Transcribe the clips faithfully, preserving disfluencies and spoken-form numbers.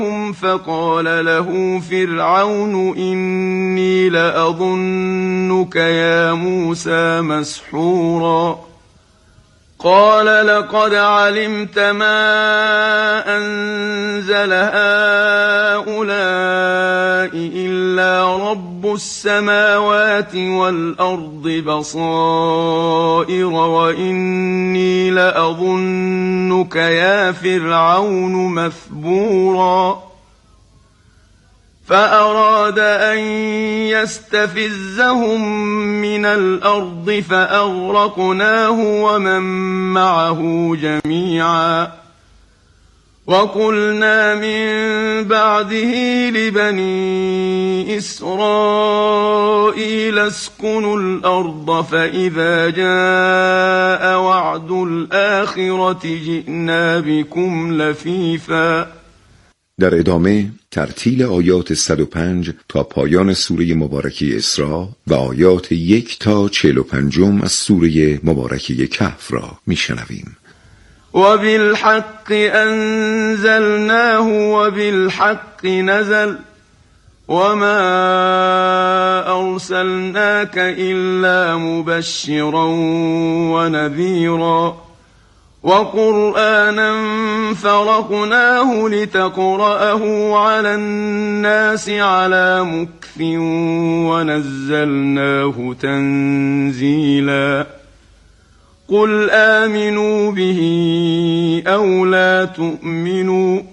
فقال له فرعون إني لأظنك يا موسى مسحورا قال لقد علمت ما أنزل هؤلاء إلا رب السماوات والأرض بصائر وإني لأظنك يا فرعون مثبورا فأراد أن يستفزهم من الأرض فأغرقناه ومن معه جميعا وقلنا من بعده لبني إسرائيل اسكنوا الأرض فإذا جاء وعد الآخرة جئنا بكم لفیفا. در ادامه ترتیل آیات صد و پنج تا پایان سوره مبارکه اسراء و آیات یک تا چهل و پنجم از سوره مبارکه کهف را میشنویم. و بالحق انزلناه و بالحق نزل وما ارسلناك الا مبشرا ونذيرا وقرآنا فرقناه لتقرأه على الناس على مكث ونزلناه تنزيلا قل آمنوا به أو لا تؤمنوا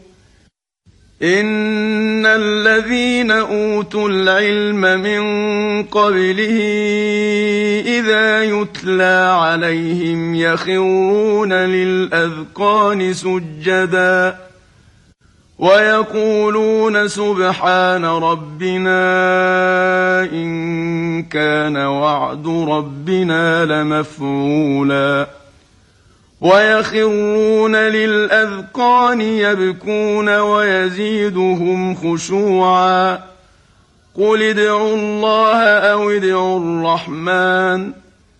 إن الذين أوتوا العلم من قبله إذا يتلى عليهم يخرون للأذقان سجدا ويقولون سبحان ربنا إن كان وعد ربنا لمفعولا ويخرون للأذقان يبكون ويزيدهم خشوعا قل ادعوا الله أو ادعوا الرحمن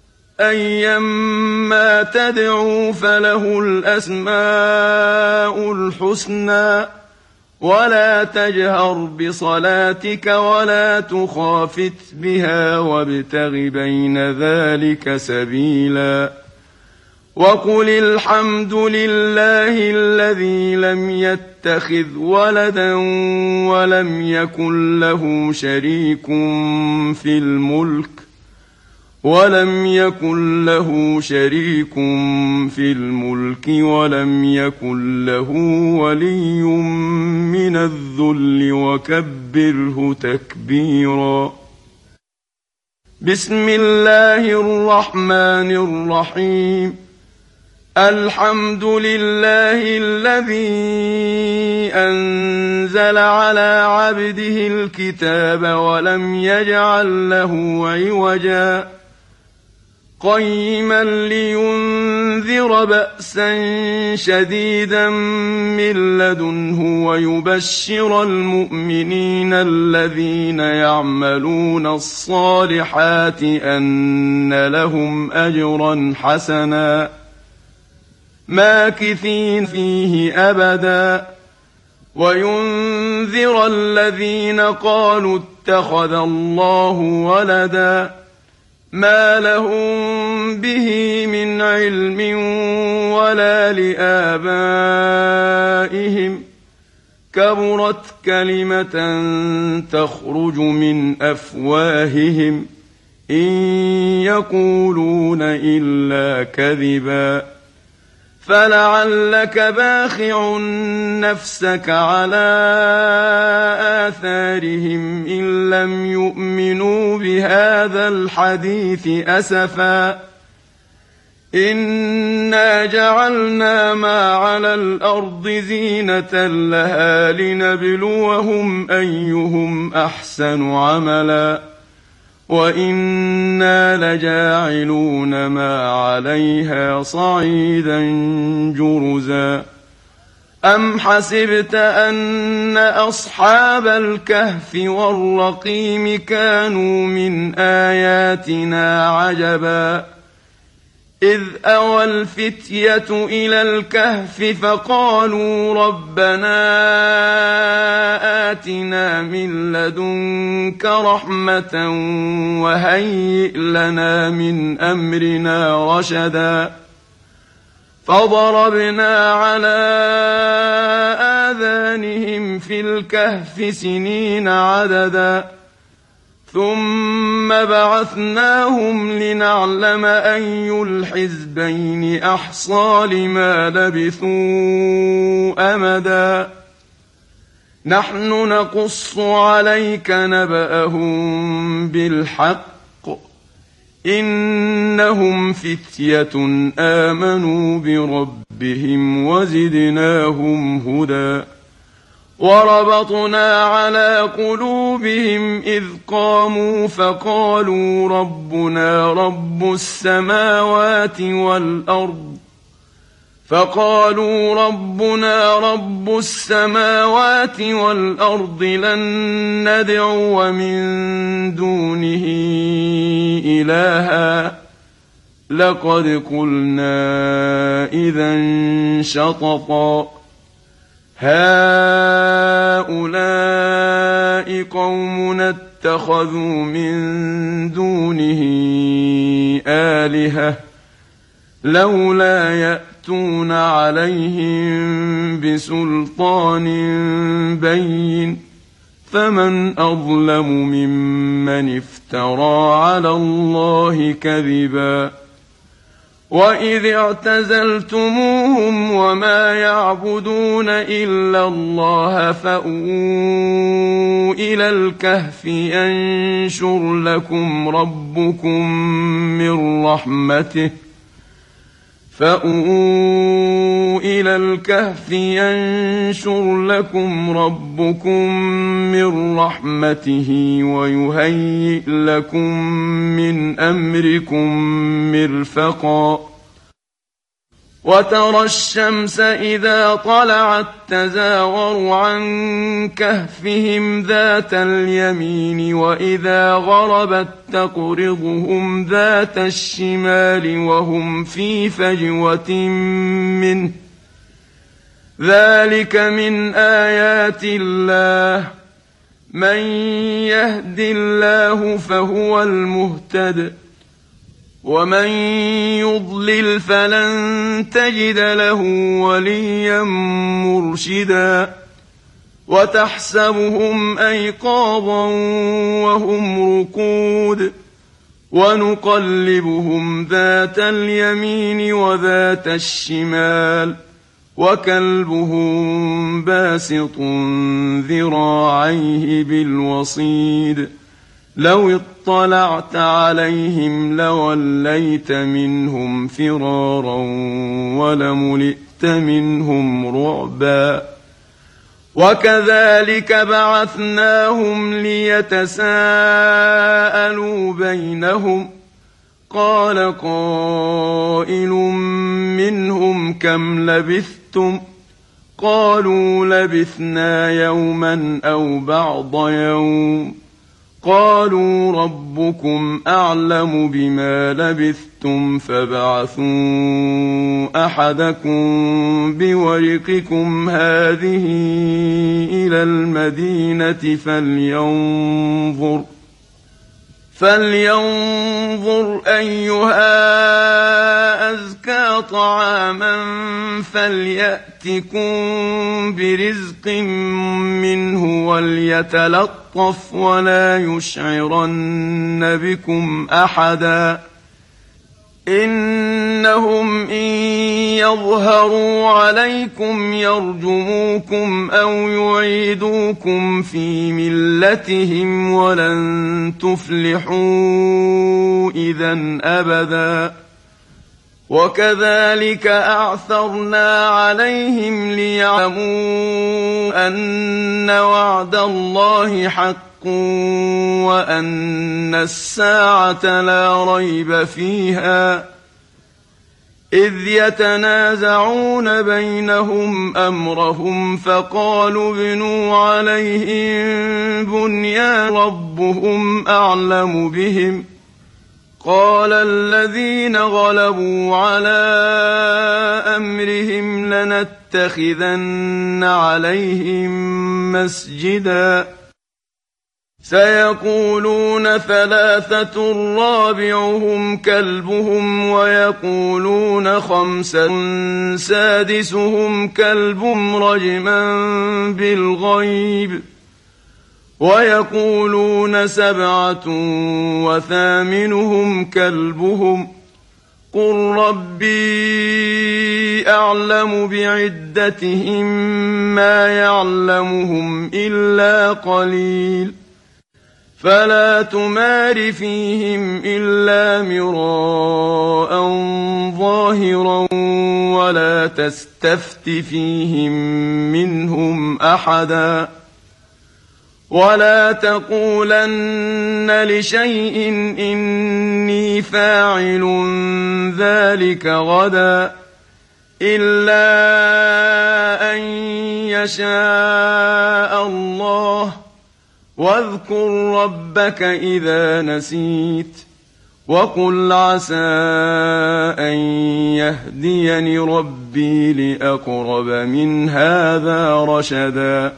أيما تدعوا فله الأسماء الحسنى ولا تجهر بصلاتك ولا تخافت بها وابتغ بين ذلك سبيلا وقل الحمد لله الذي لم يتخذ ولدا ولم يكن له شريك في الملك ولم يكن له شريك في الملك ولم يكن له ولي من الذل وكبره تكبيرا. بسم الله الرحمن الرحيم. الحمد لله الذي أنزل على عبده الكتاب ولم يجعل له عوجا قيما لينذر بأسا شديدا من لدنه ويبشر المؤمنين الذين يعملون الصالحات أن لهم أجرا حسنا ماكثين فيه أبدا وينذر الذين قالوا اتخذ الله ولدا ما لهم به من علم ولا لآبائهم كبرت كلمة تخرج من أفواههم إن يقولون إلا كذبا فلعلك باخع نفسك على آثارهم إن لم يؤمنوا بهذا الحديث أسفا إنا جعلنا ما على الأرض زينة لها لنبلوهم أيهم أحسن عملا وإنا لجاعلون ما عليها صعيدا جرزا أم حسبت أن أصحاب الكهف والرقيم كانوا من آياتنا عجبا إذ أوى الفتية إلى الكهف فقالوا ربنا آتنا من لدنك رحمة وهيئ لنا من أمرنا رشدا فضربنا على آذانهم في الكهف سنين عددا ثم بعثناهم لنعلم أي الحزبين أحصى لما لبثوا أمدا نحن نقص عليك نبأهم بالحق إنهم فتية آمنوا بربهم وزدناهم هدى وربطنا على قلوبهم إذ قاموا فقالوا ربنا رب السماوات والأرض فقالوا ربنا رب السماوات والأرض لن ندعو من دونه إلها لقد قلنا إذا شططا هؤلاء قومنا اتخذوا من دونه آلهة لولا يأتون عليهم بسلطان بين فمن أظلم ممن افترى على الله كذبا وإذ اعتزلتموهم وما يعبدون إلا الله فأووا إلى الكهف ينشر لكم ربكم من رحمته فأووا إلى الكهف ينشر لكم ربكم من رحمته ويهيئ لكم من أمركم مرفقا وترى الشمس إذا طلعت تزاور عن كهفهم ذات اليمين وإذا غربت تقرضهم ذات الشمال وهم في فجوة منه ذلك من آيات الله من يهد الله فهو المهتد ومن يضلل فلن تجد له وليا مرشدا وتحسبهم أيقاظا وهم رقود ونقلبهم ذات اليمين وذات الشمال وكلبهم باسط ذراعيه بالوصيد لو اطلعت عليهم لوليت منهم فرارا ولملئت منهم رعبا وكذلك بعثناهم ليتساءلوا بينهم قال قائل منهم كم لبثتم قالوا لبثنا يوما أو بعض يوم قالوا ربكم أعلم بما لبثتم فابعثوا أحدكم بورقكم هذه إلى المدينة فلينظر فلينظر أيها أزكى طعاما فليأتكم برزق منه وليتلطف ولا يشعرن بكم أحدا إنهم إن يظهروا عليكم يرجموكم أو يعيدوكم في ملتهم ولن تفلحوا إذا أبدا وكذلك أعثرنا عليهم ليعلموا أن وعد الله حق وأن الساعة لا ريب فيها إذ يتنازعون بينهم أمرهم فقالوا ابنوا عليهم بنيانا ربهم أعلم بهم قال الذين غلبوا على أمرهم لنتخذن عليهم مسجدا سيقولون ثلاثة رابعهم كلبهم ويقولون خمسة سادسهم كلبهم رجما بالغيب ويقولون سبعة وثامنهم كلبهم قل ربي أعلم بعدتهم ما يعلمهم إلا قليل فلا تمار فيهم إلا مراء ظاهرا ولا تستفت فيهم منهم أحدا ولا تقولن لشيء إني فاعل ذلك غدا إلا أن يشاء الله واذكر ربك إذا نسيت وقل عسى أن يهديني ربي لأقرب من هذا رشدا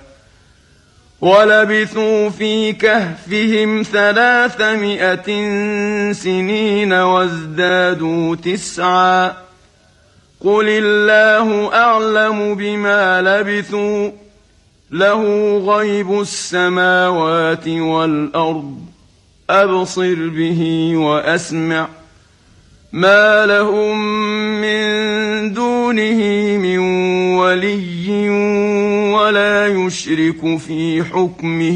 ولبثوا في كهفهم ثلاثمائة سنين وازدادوا تسعا قل الله أعلم بما لبثوا له غيب السماوات والأرض أبصر به وأسمع ما لهم من دونه من ولي ولا يشرك في حكمه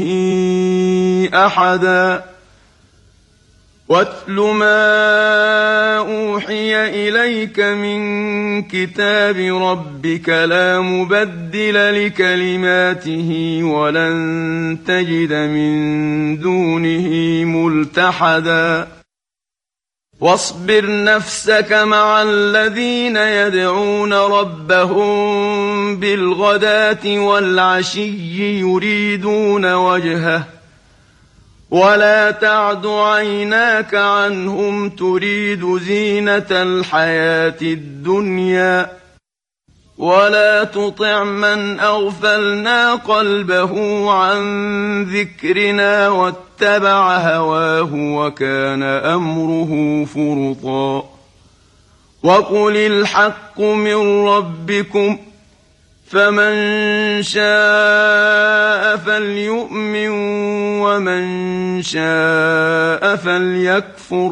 أحدا واتل ما أوحي إليك من كتاب ربك لا مبدل لكلماته ولن تجد من دونه ملتحدا واصبر نفسك مع الذين يدعون ربهم بالغداة والعشي يريدون وجهه ولا تعد عيناك عنهم تريد زينة الحياة الدنيا ولا تطع من أغفلنا قلبه عن ذكرنا واتبع هواه وكان أمره فرطا وقل الحق من ربكم فمن شاء فليؤمن ومن شاء فليكفر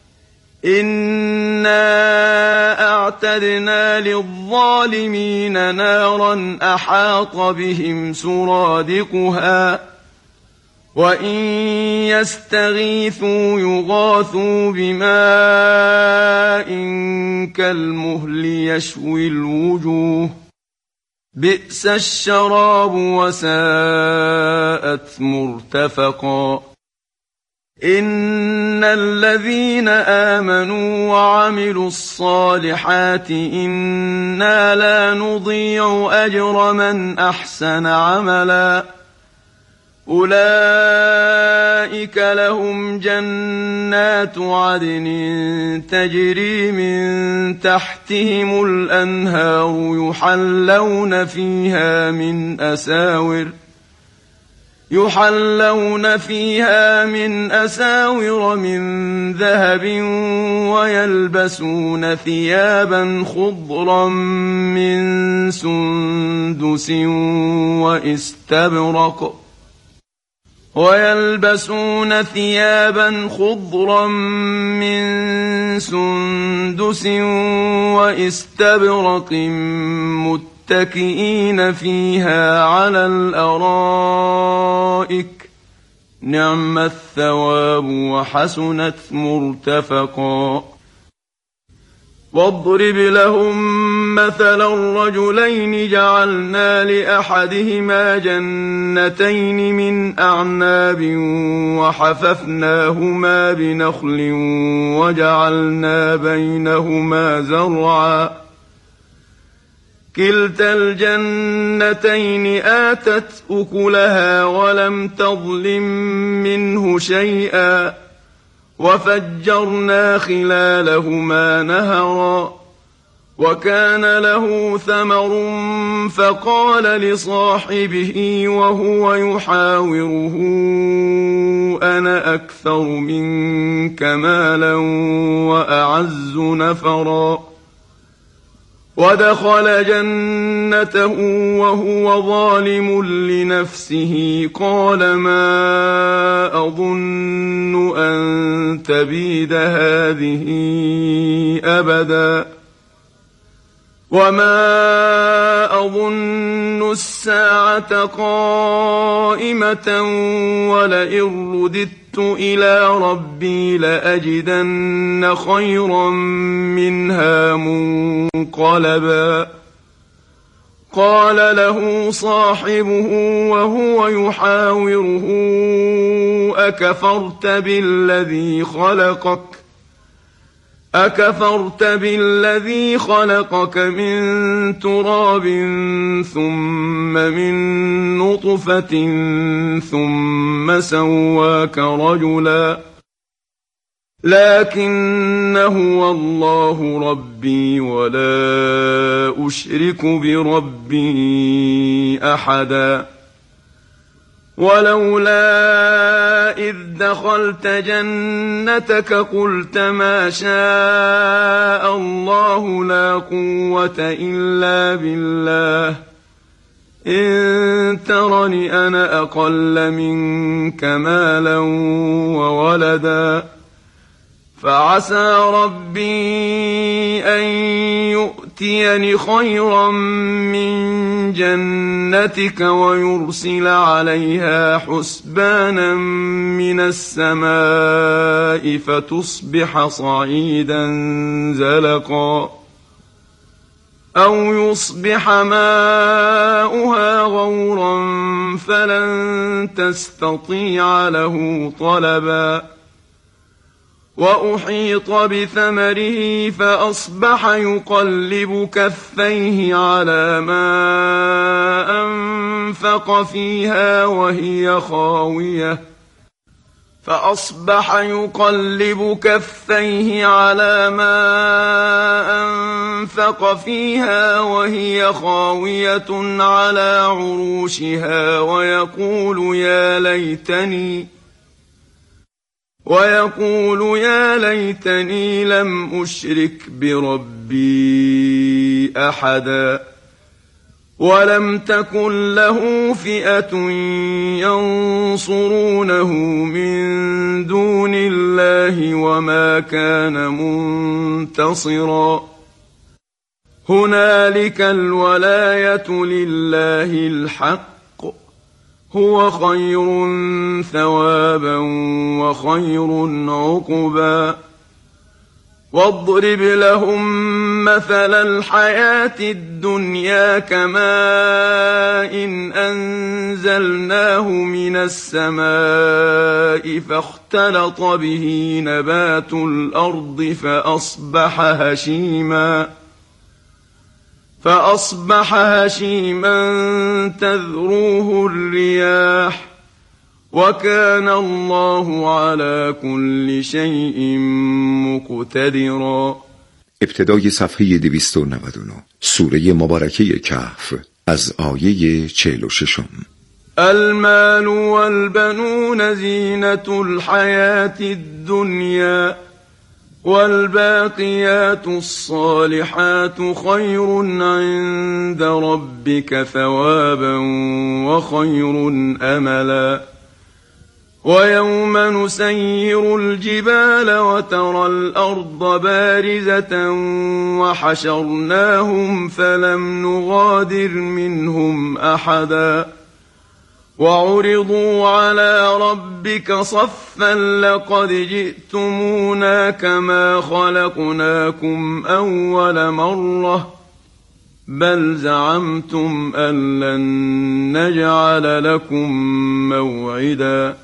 إنا أعتدنا للظالمين نارا أحاط بهم سرادقها وإن يستغيثوا يغاثوا بماء كالمهل يشوي الوجوه بئس الشراب وساءت مرتفقا إن الذين آمنوا وعملوا الصالحات إنا لا نضيع أجر من أحسن عملا أولئك لهم جنات عدن تجري من تحتهم الأنهار يحلون فيها من أساور يحلون فيها من أساور من ذهب ويلبسون ثيابا خضرا من سندس واستبرق ويلبسون ثيابا خضرا من سندس واستبرق متكئين فيها على الأرائك نعم الثواب وحسنت مرتفقا واضرب لهم مثلا الرجلين جعلنا لأحدهما جنتين من أعناب وحففناهما بنخل وجعلنا بينهما زرعا كلتا الجنتين آتت أكلها ولم تظلم منه شيئا وفجرنا خلالهما نهرا وكان له ثمر فقال لصاحبه وهو يحاوره أنا أكثر منك مالا وأعز نفرا ودخل جنته وهو ظالم لنفسه قال ما أظن أن تبيد هذه أبدا وما أظن الساعة قائمة ولئن رددت إلى ربي لأجدن خيرا منها منقلبا قال له صاحبه وهو يحاوره أكفرت بالذي خلقك أكفرت بالذي خلقك من تراب ثم من نطفة ثم سواك رجلا لكن هو الله ربي ولا أشرك بربي أحدا ولولا إذ دخلت جنتك قلت ما شاء الله لا قوة إلا بالله إن ترني أنا أقل منك مالا وولدا فعسى ربي أن يؤتيني خيرا من جنتك ويرسل عليها حسبانا من السماء فتصبح صعيدا زلقا أو يصبح ماؤها غورا فلن تستطيع له طلبا وأحيط بثمره فأصبح يقلب كفيه على ما أنفق فيها وهي خاوية فأصبح يقلب كفيه على ما أنفق فيها وهي خاوية على عروشها ويقول يا ليتني ويقول يا ليتني لم أشرك بربي أحدا ولم تكن له فئة ينصرونه من دون الله وما كان منتصرا هنالك الولاية لله الحق هو خير ثوابا وخير عقبا واضرب لهم مثل الحياة الدنيا كماء إن أنزلناه من السماء فاختلط به نبات الأرض فأصبح هشيما فأصبح هشيما تذروه الرياح وكان الله على كل شيء مقتدرا. ابتدای صفحه دویست و نود و نه سوره مبارکه کهف از آیه چهل و شش. المال والبنون زینة الحياة الدنيا والباقيات الصالحات خير عند ربك ثوابا وخير أملا ويوم نسير الجبال وترى الأرض بارزة وحشرناهم فلم نغادر منهم أحدا وعرضوا على ربك صفا لقد جئتمونا كما خلقناكم أول مرة بل زعمتم أن لن نجعل لكم موعدا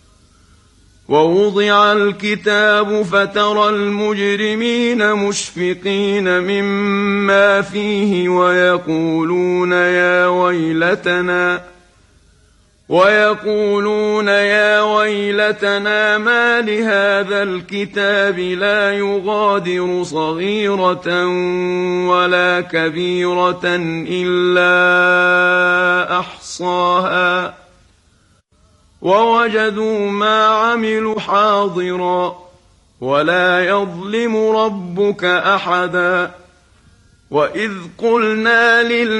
ووضع الكتاب فترى المجرمين مشفقين مما فيه ويقولون يا ويلتنا ويقولون يا ويلتنا ما لهذا الكتاب لا يغادر صغيرة ولا كبيرة إلا أحصاها ووجدوا ما عملوا حاضرا ولا يظلم ربك أحدا. وإذ قلنا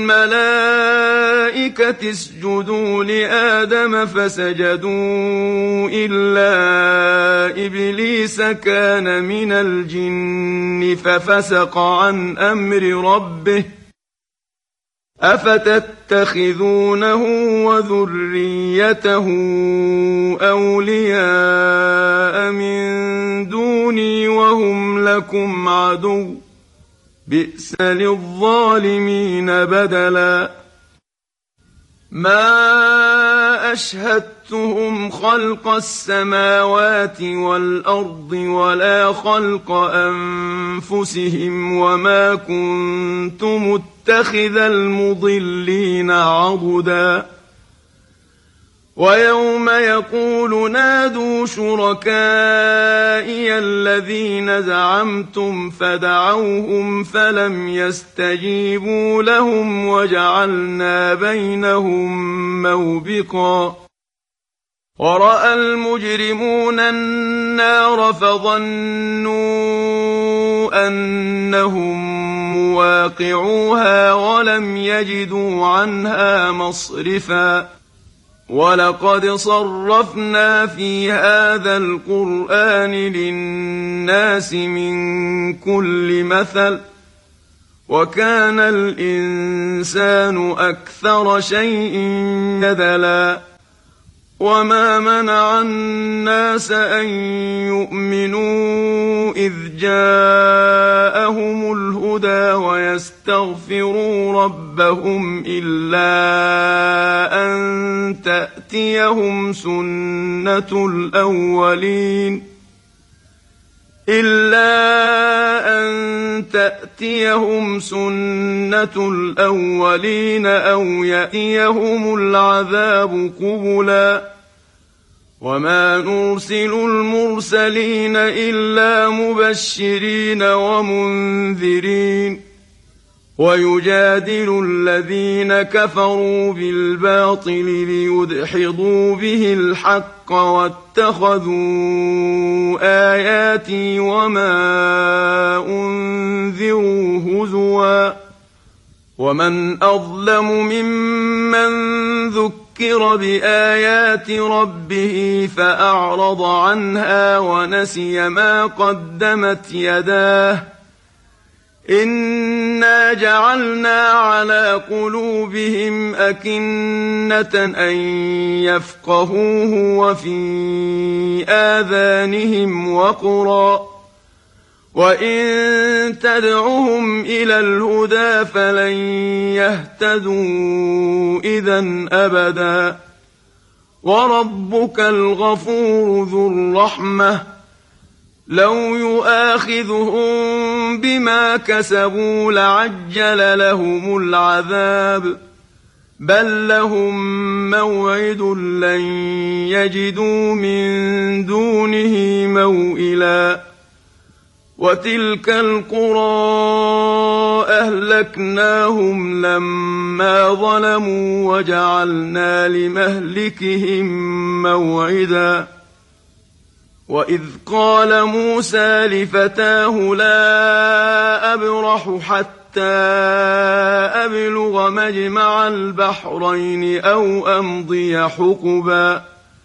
للملائكة اسجدوا لآدم فسجدوا إلا إبليس كان من الجن ففسق عن أمر ربه أفتتخذونه وذريته أولياء من دوني وهم لكم عدو بئس للظالمين بدلا. ما أشهدتهم خلق السماوات والأرض ولا خلق أنفسهم وما كنت متخذ المضلين عضدا. ويوم يقول نادوا شركائي الذين زعمتم فدعوهم فلم يستجيبوا لهم وجعلنا بينهم موبقا. ورأى المجرمون النار فظنوا أنهم مواقعوها ولم يجدوا عنها مصرفا. ولقد صرفنا في هذا القرآن للناس من كل مثل وكان الإنسان أكثر شيء جدلا. وما منع الناس أن يؤمنوا إذ جاءهم الهدى ويستغفروا ربهم إلا أن تأتيهم سنة الأولين إلا أن تأتيهم سنة الأولين أو يأتيهم العذاب قبلا. وما نرسل المرسلين إلا مبشرين ومنذرين ويجادل الذين كفروا بالباطل ليدحضوا به الحق واتخذوا آياتي وما أنذروا هزوا. ومن أظلم ممن ذكر بآيات ربه فأعرض عنها ونسي ما قدمت يداه إنا جعلنا على قلوبهم أكنة أن يفقهوه وفي آذانهم وقرا وإن تدعهم إلى الهدى فلن يهتدوا إذا أبدا. وربك الغفور ذو الرحمة لو يؤاخذهم بما كسبوا لعجل لهم العذاب بل لهم موعد لن يجدوا من دونه موئلا. وتلك القرى أهلكناهم لما ظلموا وجعلنا لمهلكهم موعدا. وإذ قال موسى لفتاه لا أبرح حتى أبلغ مجمع البحرين أو أمضي حقبا.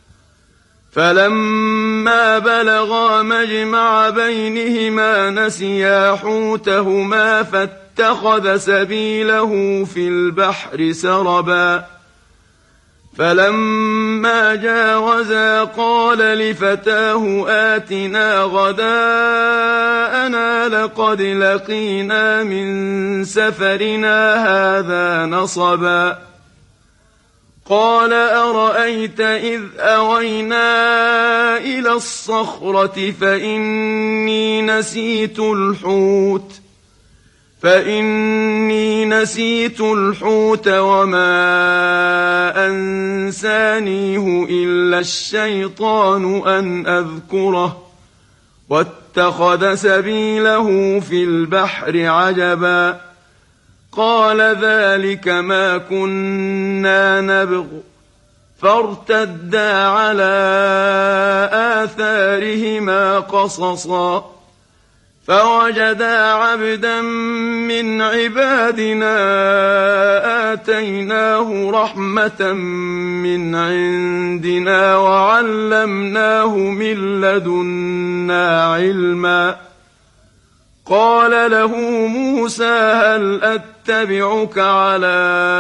فلما بلغا مجمع بينهما نسيا حوتهما فاتخذ سبيله في البحر سربا. فلما جاوزا قال لفتاه آتنا غداءنا لقد لقينا من سفرنا هذا نصبا. قال أرأيت إذ أوينا إلى الصخرة فإني نسيت الحوت فإني نسيت الحوت وما أنسانيه إلا الشيطان أن أذكره واتخذ سبيله في البحر عجبا قال ذلك ما كنا نبغ فارتدا على آثارهما قصصا فوجدا عبدا من عبادنا آتيناه رحمة من عندنا وعلمناه من لدنا علما قال له موسى هل أتبعك على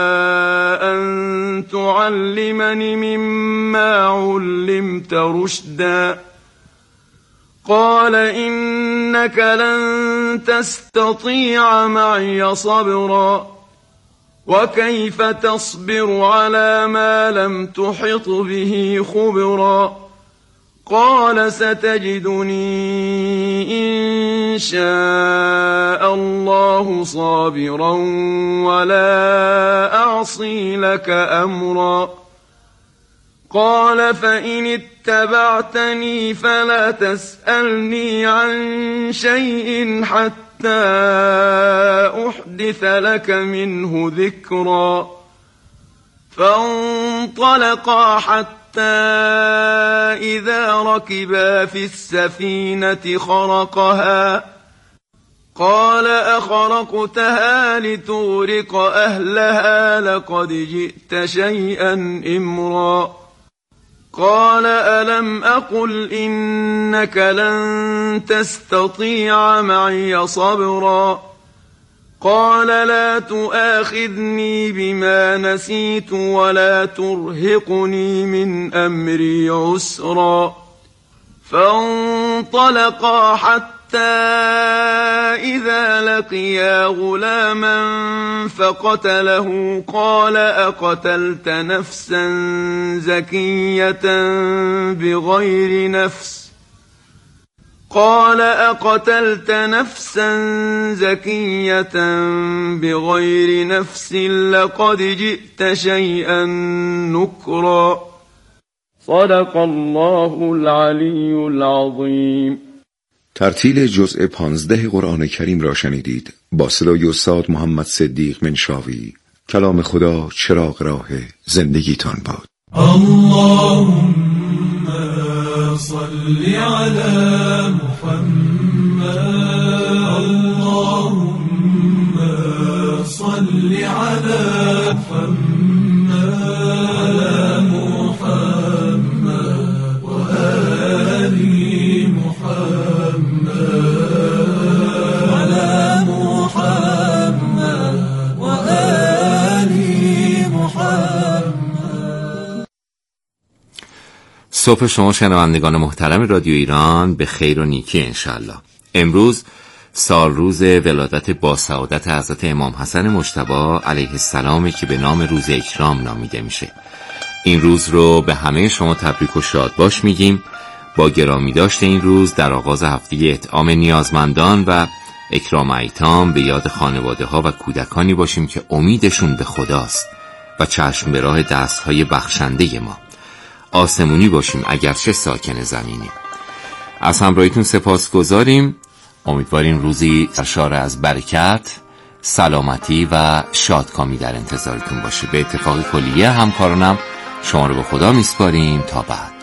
أن تعلمني مما علمت رشدا قال إنك لن تستطيع معي صبرا وكيف تصبر على ما لم تحط به خبرا قال ستجدني إن شاء الله صابرا ولا أعصي لك أمرا قال فإن اتبعتني فلا تسألني عن شيء حتى أحدث لك منه ذكرا فانطلقا حتى إذا ركبا في السفينة خرقها قال أخرقتها لتغرق أهلها لقد جئت شيئا إمرا قال ألم أقل إنك لن تستطيع معي صبرا قال لا تؤاخذني بما نسيت ولا ترهقني من أمري عسرا فانطلقا حتى إذا لقيا غلاما فقتله قال أقتلت نفسا زكية بغير نفس قال أقتلت نفسا زكية بغير نفس لقد جئت شيئا نكرا صدق الله العلی العظیم. ترتیل جزء پانزده قرآن کریم را شنیدید با صدای استاد محمد صدیق منشاوی. کلام خدا چراغ راه زندگیتان باد. اللهم صل على محمد اللهم صل على محمد على محمد وآل محمد على محمد وآل محمد. صبح شما شنوندگان محترم رادیو ایران به خیر و نیکی انشالله. امروز سال روز ولادت با سعادت حضرت امام حسن مجتبی علیه السلام که به نام روز اکرام نامیده میشه. این روز رو به همه شما تبریک و شادباش میگیم. با گرامی داشته این روز در آغاز هفته اطعام نیازمندان و اکرام ایتام به یاد خانواده ها و کودکانی باشیم که امیدشون به خداست و چشم به راه دستهای بخشنده ما. آسمونی باشیم اگرچه ساکن زمینیم. از همراهیتون سپاسگزاریم. امیدواریم روزی سرشار از برکت، سلامتی و شادکامی در انتظارتون باشه. به اتفاق کلیه همکارانم شما رو به خدا میسپاریم. تا بعد.